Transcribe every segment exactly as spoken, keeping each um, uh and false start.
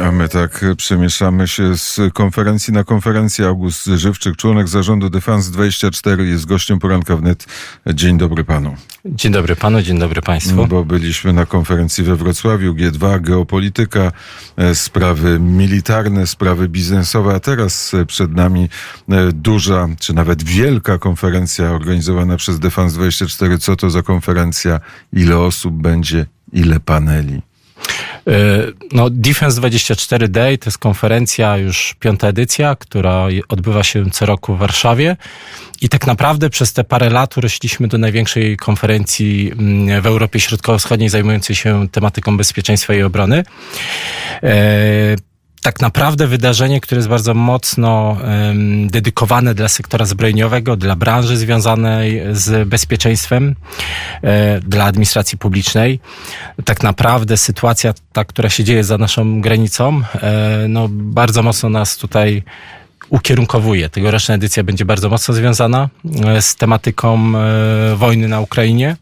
A my tak przemieszczamy się z konferencji na konferencję. August Żywczyk, członek zarządu Defense dwadzieścia cztery, jest gościem poranka wnet. Dzień dobry panu. Dzień dobry panu, dzień dobry państwu. Bo byliśmy na konferencji we Wrocławiu, G dwa, geopolityka, sprawy militarne, sprawy biznesowe, a teraz przed nami duża, czy nawet wielka konferencja organizowana przez Defense dwadzieścia cztery. Co to za konferencja? Ile osób będzie? Ile paneli? No, Defense dwadzieścia cztery Day to jest konferencja, już piąta edycja, która odbywa się co roku w Warszawie i tak naprawdę przez te parę lat urośliśmy do największej konferencji w Europie Środkowo-Wschodniej zajmującej się tematyką bezpieczeństwa i obrony. Tak naprawdę wydarzenie, które jest bardzo mocno um, dedykowane dla sektora zbrojeniowego, dla branży związanej z bezpieczeństwem, e, dla administracji publicznej. Tak naprawdę sytuacja ta, która się dzieje za naszą granicą, e, no bardzo mocno nas tutaj ukierunkowuje. Tegoroczna edycja będzie bardzo mocno związana e, z tematyką e, wojny na Ukrainie.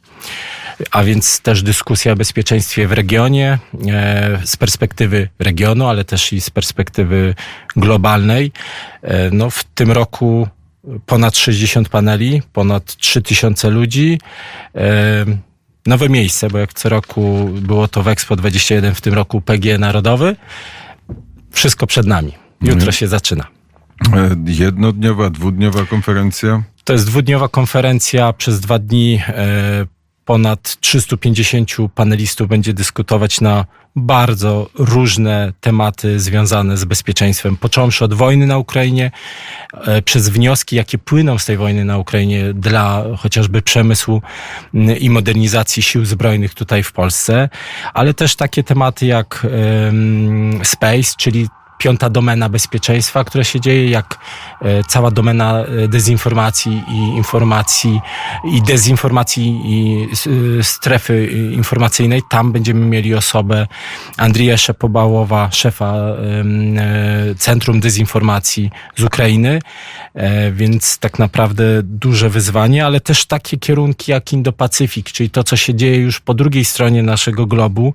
A więc też dyskusja o bezpieczeństwie w regionie, e, z perspektywy regionu, ale też i z perspektywy globalnej. E, no w tym roku ponad sześćdziesiąt paneli, ponad trzy tysiące ludzi. E, nowe miejsce, bo jak co roku było to w Expo dwadzieścia jeden, w tym roku P G Narodowy. Wszystko przed nami. Jutro hmm. się zaczyna. E, jednodniowa, dwudniowa konferencja? To jest dwudniowa konferencja przez dwa dni. E, Ponad trzystu pięćdziesięciu panelistów będzie dyskutować na bardzo różne tematy związane z bezpieczeństwem, począwszy od wojny na Ukrainie, e, przez wnioski, jakie płyną z tej wojny na Ukrainie dla chociażby przemysłu i modernizacji sił zbrojnych tutaj w Polsce, ale też takie tematy jak e, space, czyli piąta domena bezpieczeństwa, która się dzieje, jak e, cała domena dezinformacji i informacji i dezinformacji i e, strefy informacyjnej. Tam będziemy mieli osobę Andrija Szepobałowa, szefa e, Centrum Dezinformacji z Ukrainy, e, więc tak naprawdę duże wyzwanie, ale też takie kierunki jak Indo-Pacyfik, czyli to, co się dzieje już po drugiej stronie naszego globu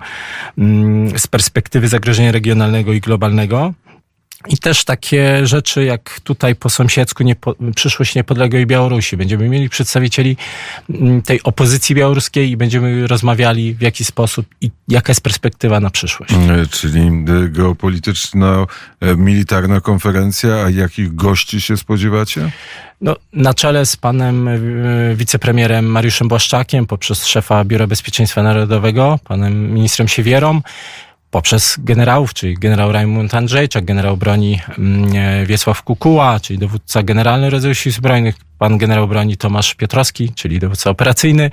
m, z perspektywy zagrożenia regionalnego i globalnego. I też takie rzeczy jak tutaj po sąsiedzku niepo, przyszłość niepodległej Białorusi. Będziemy mieli przedstawicieli tej opozycji białoruskiej i będziemy rozmawiali w jaki sposób i jaka jest perspektywa na przyszłość. Czyli geopolityczna, militarna konferencja, a jakich gości się spodziewacie? No, na czele z panem wicepremierem Mariuszem Błaszczakiem, poprzez szefa Biura Bezpieczeństwa Narodowego, panem ministrem Siewierą, poprzez generałów, czyli generał Rajmund Andrzejczak, generał broni Wiesław Kukuła, czyli dowódca generalny Rodzaju Sił Zbrojnych, pan generał broni Tomasz Piotrowski, czyli dowódca operacyjny,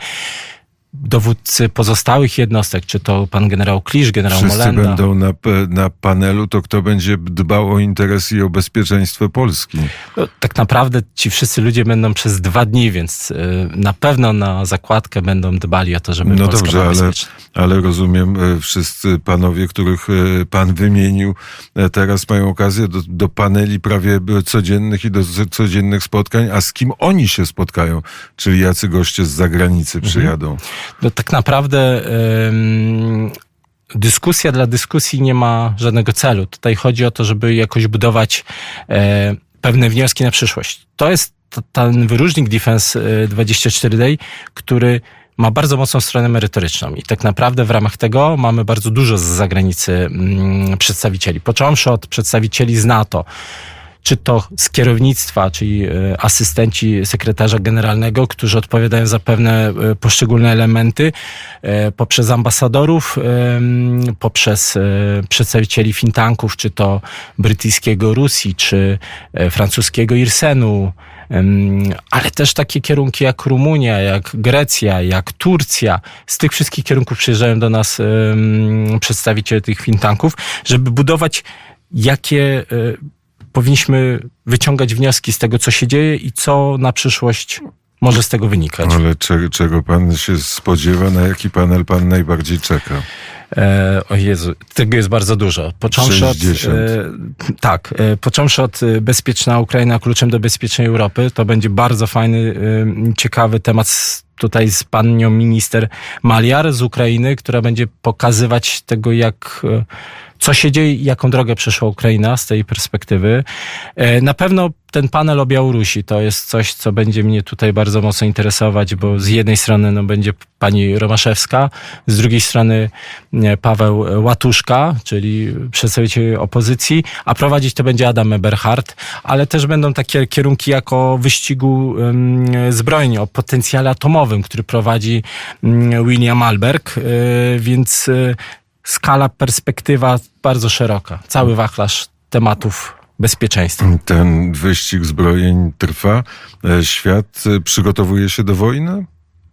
dowódcy pozostałych jednostek, czy to pan generał Klisz, generał Wszyscy Molenda. Wszyscy będą na, na panelu, to kto będzie dbał o interesy i o bezpieczeństwo Polski? No, tak naprawdę ci wszyscy ludzie będą przez dwa dni, więc y, na pewno na zakładkę będą dbali o to, żeby no Polska dobrze, była ale, bezpieczna. ale rozumiem, wszyscy panowie, których pan wymienił, teraz mają okazję do, do paneli prawie codziennych i do codziennych spotkań, a z kim oni się spotkają? Czyli jacy goście z zagranicy przyjadą? Mhm. No tak naprawdę ym, dyskusja dla dyskusji nie ma żadnego celu. Tutaj chodzi o to, żeby jakoś budować e, pewne wnioski na przyszłość. To jest to, ten wyróżnik Defense dwadzieścia cztery Day, który ma bardzo mocną stronę merytoryczną i tak naprawdę w ramach tego mamy bardzo dużo z zagranicy mm, przedstawicieli. Począwszy od przedstawicieli z NATO, czy to z kierownictwa, czyli asystenci sekretarza generalnego, którzy odpowiadają za pewne poszczególne elementy, poprzez ambasadorów, poprzez przedstawicieli think tanków, czy to brytyjskiego Rusji, czy francuskiego Irsenu, ale też takie kierunki jak Rumunia, jak Grecja, jak Turcja. Z tych wszystkich kierunków przyjeżdżają do nas przedstawiciele tych think tanków, żeby budować jakie powinniśmy wyciągać wnioski z tego, co się dzieje i co na przyszłość może z tego wynikać. Ale czego, czego pan się spodziewa? Na jaki panel pan najbardziej czeka? E, o Jezu, tego jest bardzo dużo. Począwszy od, e, tak, e, począwszy od bezpieczna Ukraina kluczem do bezpiecznej Europy, to będzie bardzo fajny, e, ciekawy temat z tutaj z panią minister Maliar z Ukrainy, która będzie pokazywać tego, jak, co się dzieje i jaką drogę przeszła Ukraina z tej perspektywy. Na pewno ten panel o Białorusi to jest coś, co będzie mnie tutaj bardzo mocno interesować, bo z jednej strony no, będzie pani Romaszewska, z drugiej strony Paweł Łatuszka, czyli przedstawiciel opozycji, a prowadzić to będzie Adam Eberhard, ale też będą takie kierunki jak o wyścigu um, zbrojni, o potencjale atomowym, który prowadzi um, William Alberg, yy, więc yy, skala, perspektywa bardzo szeroka. Cały wachlarz tematów bezpieczeństwa. Ten wyścig zbrojeń trwa. Świat przygotowuje się do wojny?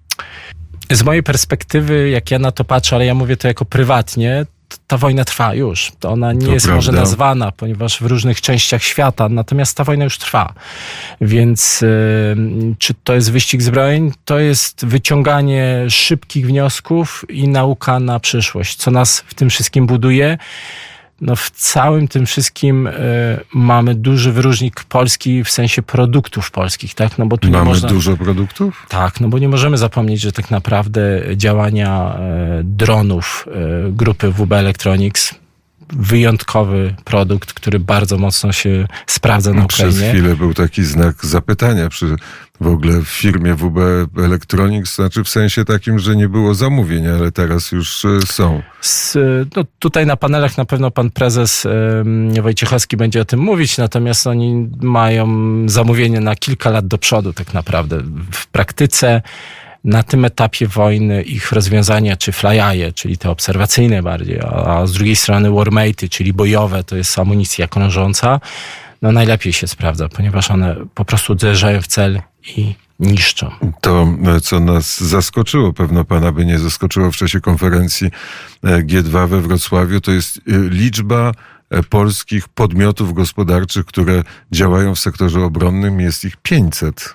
Z mojej perspektywy, jak ja na to patrzę, ale ja mówię to jako prywatnie, ta wojna trwa już. To ona nie to jest prawda. Może nazwana, ponieważ w różnych częściach świata, natomiast ta wojna już trwa. Więc yy, czy to jest wyścig zbrojeń? To jest wyciąganie szybkich wniosków i nauka na przyszłość. Co nas w tym wszystkim buduje? No w całym tym wszystkim y, mamy duży wyróżnik Polski w sensie produktów polskich, tak? No bo tu mamy nie można... dużo produktów? Tak, no bo nie możemy zapomnieć, że tak naprawdę działania y, dronów y, grupy W B Electronics, wyjątkowy produkt, który bardzo mocno się sprawdza na Ukrainie. Przez chwilę był taki znak zapytania przy w ogóle w firmie W B Electronics, znaczy w sensie takim, że nie było zamówień, ale teraz już są. Z, no tutaj na panelach na pewno pan prezes um, Wojciechowski będzie o tym mówić, natomiast oni mają zamówienie na kilka lat do przodu tak naprawdę. W praktyce na tym etapie wojny ich rozwiązania, czy flyaje, czyli te obserwacyjne bardziej, a, a z drugiej strony warmatey, czyli bojowe, to jest amunicja krążąca, no najlepiej się sprawdza, ponieważ one po prostu uderzają w cel i niszczą. To, co nas zaskoczyło, pewno pana by nie zaskoczyło w czasie konferencji G dwa we Wrocławiu, to jest liczba polskich podmiotów gospodarczych, które działają w sektorze obronnym, jest ich pięćset.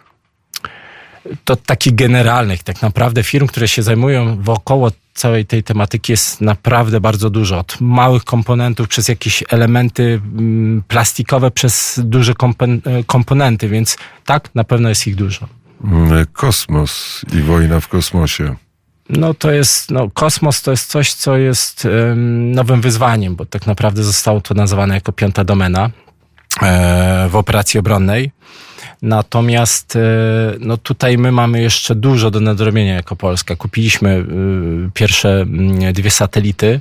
To takich generalnych, tak naprawdę firm, które się zajmują wokoło całej tej tematyki jest naprawdę bardzo dużo. Od małych komponentów przez jakieś elementy plastikowe, przez duże komponenty, więc tak, na pewno jest ich dużo. Kosmos i wojna w kosmosie. No to jest, no kosmos to jest coś, co jest um, nowym wyzwaniem, bo tak naprawdę zostało to nazwane jako piąta domena e, w operacji obronnej. Natomiast no tutaj my mamy jeszcze dużo do nadrobienia jako Polska. Kupiliśmy pierwsze dwie satelity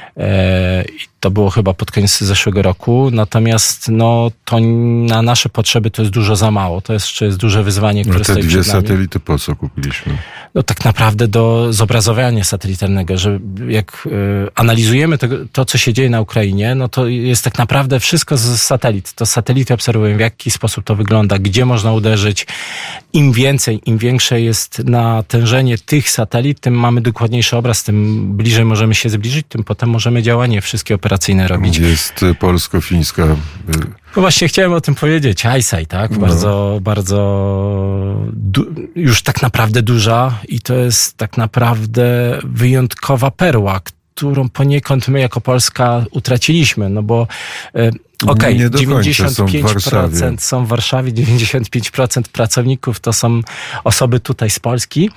i to było chyba pod koniec zeszłego roku. Natomiast no to na nasze potrzeby to jest dużo za mało. To jeszcze jest duże wyzwanie, które stoi przed nami. Te dwie satelity po co kupiliśmy? No tak naprawdę do zobrazowania satelitarnego, że jak y, analizujemy to, to, co się dzieje na Ukrainie, no to jest tak naprawdę wszystko z satelit. To satelity obserwują, w jaki sposób to wygląda, gdzie można uderzyć. Im więcej, im większe jest natężenie tych satelit, tym mamy dokładniejszy obraz, tym bliżej możemy się zbliżyć, tym potem możemy działanie wszystkie operacyjne robić. Jest polsko-fińska... No właśnie chciałem o tym powiedzieć. ICEYE, tak? No. Bardzo, bardzo du- już tak naprawdę duża i to jest tak naprawdę wyjątkowa perła, którą poniekąd my jako Polska utraciliśmy, no bo e, okej, okay, dziewięćdziesiąt pięć procent są w Warszawie, dziewięćdziesiąt pięć procent pracowników to są osoby tutaj z Polski.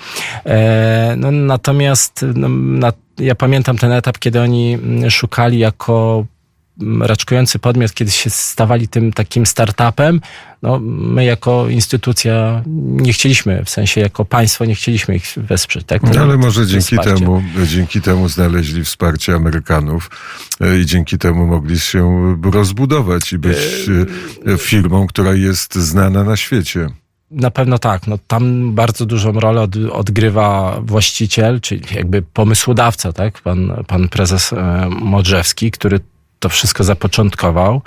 E, no, natomiast no, na, ja pamiętam ten etap, kiedy oni szukali jako raczkujący podmiot, kiedy się stawali tym takim startupem, no my jako instytucja nie chcieliśmy, w sensie jako państwo nie chcieliśmy ich wesprzeć. Tak? No, ale może dzięki temu, dzięki temu znaleźli wsparcie Amerykanów i dzięki temu mogli się rozbudować i być firmą, która jest znana na świecie. Na pewno tak. No, tam bardzo dużą rolę od, odgrywa właściciel, czyli jakby pomysłodawca, tak? Pan, pan prezes e, Modrzewski, który to wszystko zapoczątkował.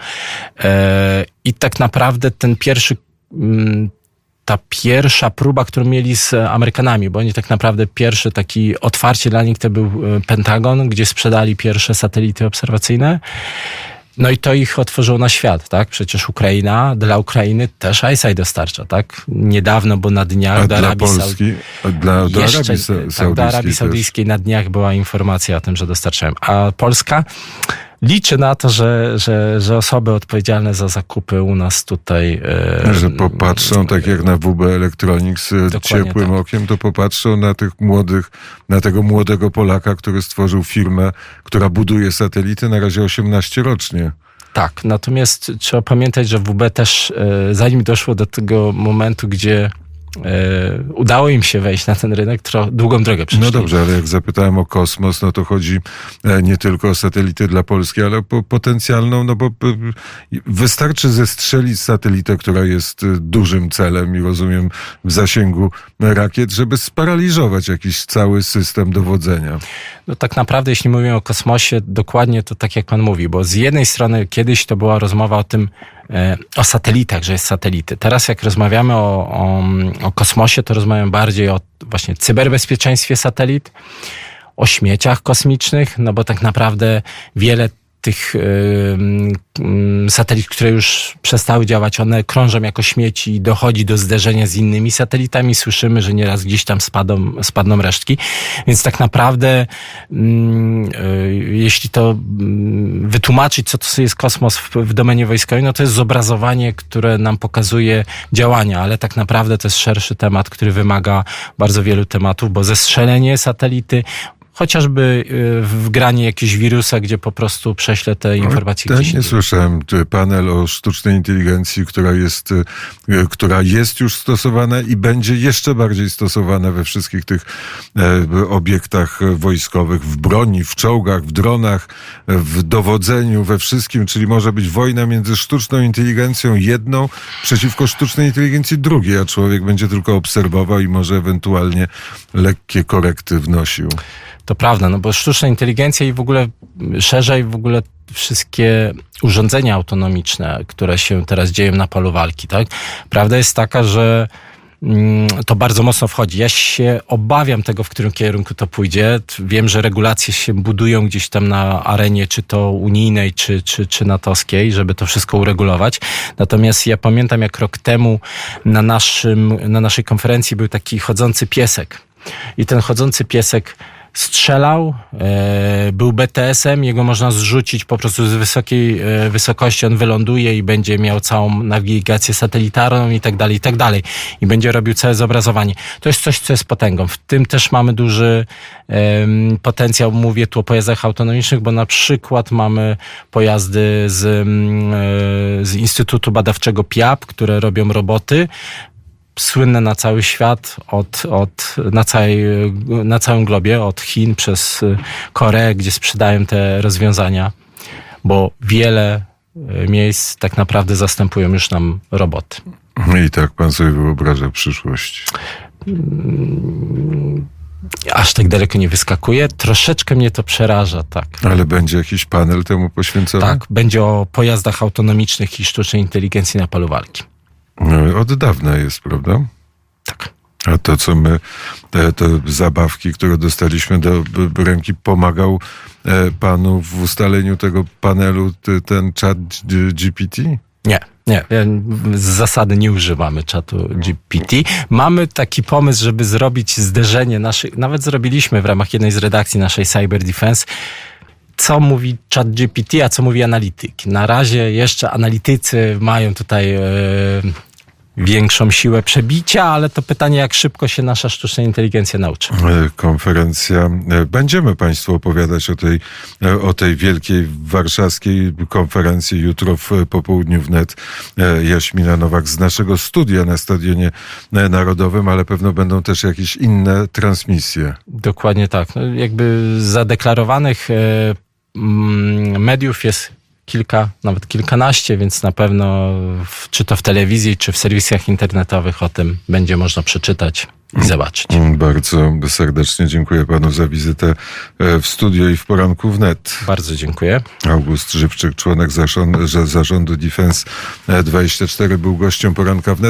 E, I tak naprawdę ten pierwszy, m, ta pierwsza próba, którą mieli z Amerykanami, bo oni tak naprawdę pierwszy taki otwarcie dla nich to był Pentagon, gdzie sprzedali pierwsze satelity obserwacyjne. No i to ich otworzyło na świat, tak? Przecież Ukraina, dla Ukrainy też ICEYE dostarcza, tak? Niedawno, bo na dniach a do dla Arabii Polski, a dla, do jeszcze, Arabii Saudyjskiej, tak, do Arabii Saudyjskiej na dniach była informacja o tym, że dostarczają. A Polska liczę na to, że, że, że osoby odpowiedzialne za zakupy u nas tutaj... E, że popatrzą, tak jak na W B Electronics ciepłym tak. okiem, to popatrzą na tych młodych, na tego młodego Polaka, który stworzył firmę, która buduje satelity, na razie osiemnaście rocznie. Tak, natomiast trzeba pamiętać, że W B też, zanim doszło do tego momentu, gdzie e, udało im się wejść na ten rynek, tro, długą drogę przeszli. No dobrze, ale jak zapytałem o kosmos, no to chodzi nie tylko o satelity dla Polski, ale o potencjalną, no bo wystarczy zestrzelić satelitę, która jest dużym celem i rozumiem w zasięgu rakiet, żeby sparaliżować jakiś cały system dowodzenia. No tak naprawdę, jeśli mówimy o kosmosie, dokładnie to tak jak pan mówi, bo z jednej strony kiedyś to była rozmowa o tym, o satelitach, że jest satelity. Teraz jak rozmawiamy o, o, o kosmosie, to rozmawiamy bardziej o właśnie cyberbezpieczeństwie satelit, o śmieciach kosmicznych, no bo tak naprawdę wiele tych y, y, satelit, które już przestały działać, one krążą jako śmieci i dochodzi do zderzenia z innymi satelitami. Słyszymy, że nieraz gdzieś tam spadną, spadną resztki. Więc tak naprawdę y, y, jeśli to y, wytłumaczyć, co to jest kosmos w, w domenie wojskowej, no to jest zobrazowanie, które nam pokazuje działania, ale tak naprawdę to jest szerszy temat, który wymaga bardzo wielu tematów, bo zestrzelenie satelity, chociażby wgranie jakiegoś wirusa, gdzie po prostu prześlę te informacje ja gdzieś. Nie słyszałem panel o sztucznej inteligencji, która jest, która jest już stosowana i będzie jeszcze bardziej stosowana we wszystkich tych obiektach wojskowych, w broni, w czołgach, w dronach, w dowodzeniu, we wszystkim, czyli może być wojna między sztuczną inteligencją jedną przeciwko sztucznej inteligencji drugiej, a człowiek będzie tylko obserwował i może ewentualnie lekkie korekty wnosił. To prawda, no bo sztuczna inteligencja i w ogóle szerzej w ogóle wszystkie urządzenia autonomiczne, które się teraz dzieją na polu walki, tak? Prawda jest taka, że mm, to bardzo mocno wchodzi. Ja się obawiam tego, w którym kierunku to pójdzie. Wiem, że regulacje się budują gdzieś tam na arenie, czy to unijnej, czy, czy, czy natowskiej, żeby to wszystko uregulować. Natomiast ja pamiętam, jak rok temu na naszym, na naszej konferencji był taki chodzący piesek. I ten chodzący piesek strzelał, e, był B T S-em, jego można zrzucić po prostu z wysokiej e, wysokości, on wyląduje i będzie miał całą nawigację satelitarną i tak dalej, i tak dalej. I będzie robił całe zobrazowanie. To jest coś, co jest potęgą. W tym też mamy duży e, potencjał, mówię tu o pojazdach autonomicznych, bo na przykład mamy pojazdy z, e, z Instytutu Badawczego P I A P, które robią roboty, słynne na cały świat, od, od, na, całej, na całym globie, od Chin przez Koreę, gdzie sprzedają te rozwiązania, bo wiele miejsc tak naprawdę zastępują już nam roboty. I tak pan sobie wyobraża przyszłość? Aż tak daleko nie wyskakuje. Troszeczkę mnie to przeraża, tak. Ale będzie jakiś panel temu poświęcony? Tak, będzie o pojazdach autonomicznych i sztucznej inteligencji na polu walki. No, od dawna jest, prawda? Tak. A to, co my, te, te zabawki, które dostaliśmy do ręki, pomagał panu w ustaleniu tego panelu ten Chat G P T? Nie, nie. Z zasady nie używamy Chatu G P T. Mamy taki pomysł, żeby zrobić zderzenie naszych, nawet zrobiliśmy w ramach jednej z redakcji naszej Cyber Defense, co mówi Chat G P T, a co mówi analityk. Na razie jeszcze analitycy mają tutaj e, większą siłę przebicia, ale to pytanie, jak szybko się nasza sztuczna inteligencja nauczy. Konferencja. Będziemy państwu opowiadać o tej, o tej wielkiej warszawskiej konferencji jutro w popołudniu wnet. Jaśmina Nowak z naszego studia na Stadionie Narodowym, ale pewno będą też jakieś inne transmisje. Dokładnie tak. No, jakby zadeklarowanych e, mediów jest kilka, nawet kilkanaście, więc na pewno w, czy to w telewizji, czy w serwisach internetowych o tym będzie można przeczytać i zobaczyć. Bardzo serdecznie dziękuję panu za wizytę w studio i w poranku wnet. Bardzo dziękuję. August Żywczyk, członek zarządu, zarządu Defense dwadzieścia cztery, był gościem poranka wnet.